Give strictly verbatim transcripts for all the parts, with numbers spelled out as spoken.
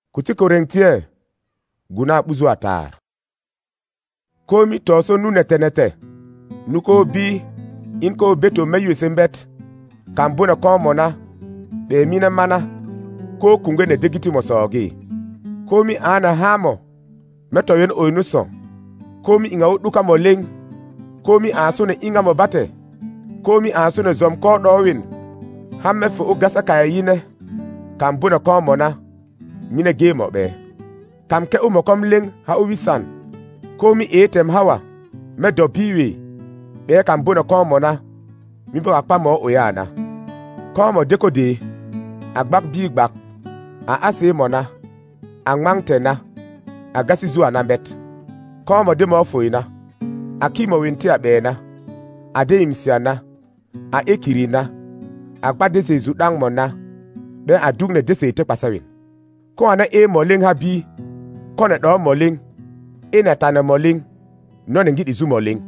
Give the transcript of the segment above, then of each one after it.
Kuti Korintie guna buzu atar. Komi toso nu nete nete. Nuko bi inko beto meyu sembet. Kambuna komona. Be mina mana. Ko kunge ne degiti mosogi. Komi ana hamo. Meto yen oinuso. Komi inga uduka moleng. Komi asune inga mobate. Komi asune zomko dowin. Hamme fu ugasa kaya yine. Kambuna komona. Mine gemo be. Kamke umo kom leng ha uwisan. Komi etem hawa. Me do biwi. Be kambuna komona. Mibo akpa mo oyana. Komo deko de. Agbak bigbak. A ase mona. Angmang tena. Agasi zuwa na bet. Komo de mo foina. Akimo winti abena. Ade imsiana. A ekirina. Agba dese zudang mona. Be adugne dese ite pasawin. Ko ana e moling ha bi. Ko na do moling. E na tana moling. No ne ngidi zu moling.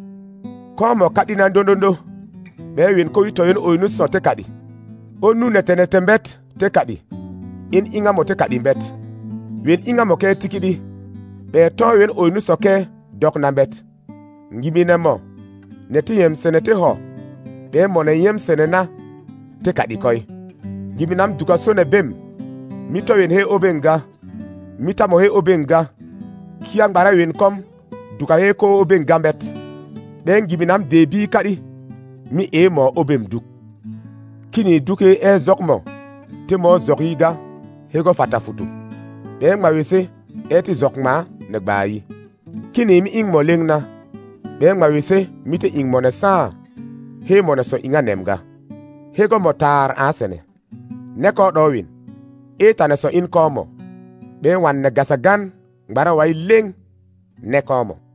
Ko mo kadi na ndondondo. Be win ko wito yen oyinu so te kadi. Onu netene tembet te kadi. In inga mo te kadi bet. Win inga mo ke tikidi. Be to yen oyinu so ke dok na bet. Ngimi ne mo. Neti yem senete ho. Be mo ne yem senena te kadi koy. Ngimi nam duka so ne bem. Mito yen he obenga. Mita mo he obenga. Kiang bara yen kom. Duka he ko obenga bet. Ben gibi nam debi kadi. Mi e mo obem duk. Kini duke e zok mo. Te mo zok yiga. He go fata futu. Ben ma wese. E ti zok ma ne bayi. Kini mi ing mo leng na. Ben ma wese. Mi te ing mo ne sa. He mo ne so inga nemga. He go mo tar asene. Neko dowin. E tane so in komo. Be wan ne gasagan. Mbara wai leng. Ne komo.